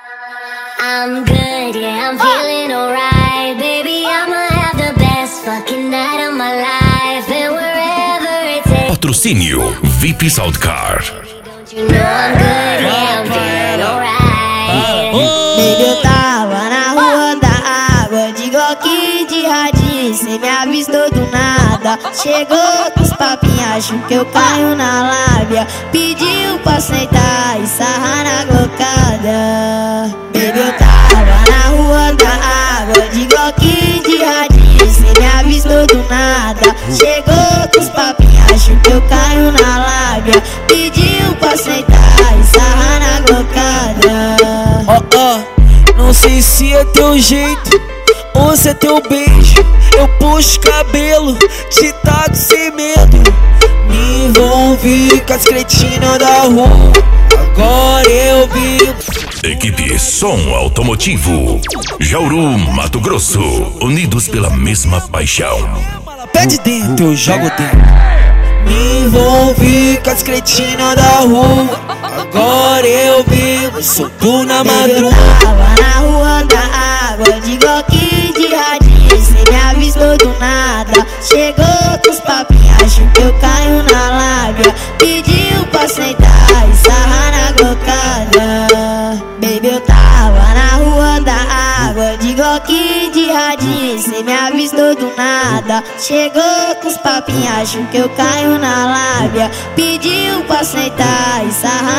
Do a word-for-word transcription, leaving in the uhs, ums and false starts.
I'm good, yeah, I'm feeling alright. Baby, I'ma have the best fucking night of my life. And wherever it takes. Patrocínio V I P Soundcar. You know I'm good, yeah, I'm feeling alright. Baby, eu tava na rua da água, de Glock de radinho, cê me avistou do nada. Chegou com os papinhos, acho que eu caio na lábia. Pediu pra sentar e sarrar na glocada. Baby, eu tava na rua da água, de Glock de radinho, cê me avistou do nada. Chegou com os papinhos, acho que eu caio na lábia. Pediu pra sentar e sarrar na glocada. Oh, oh, não sei se é teu jeito ou se é teu beijo. Eu puxo cabelo, te taco sem medo. Me envolvi com as cretinas da rua. Agora eu vivo. Equipe Som Automotivo Jauru, Mato Grosso, unidos pela mesma paixão. Pede dentro, eu jogo dentro. Me envolvi com as cretinas da rua. Agora eu vivo, solto na madrugada. Eu tava na rua da água, de Glock de radinho, cê me avistou do nada. Chegou com os papinhos, acho que eu caio na lábia. Pediu pra sentar e sarrar na glocada. Baby, eu tava na rua da água, de Glock de radinho, cê me avistou do nada. Chegou com os papinhos, acho que eu caio na lábia. Pediu pra sentar e sarrar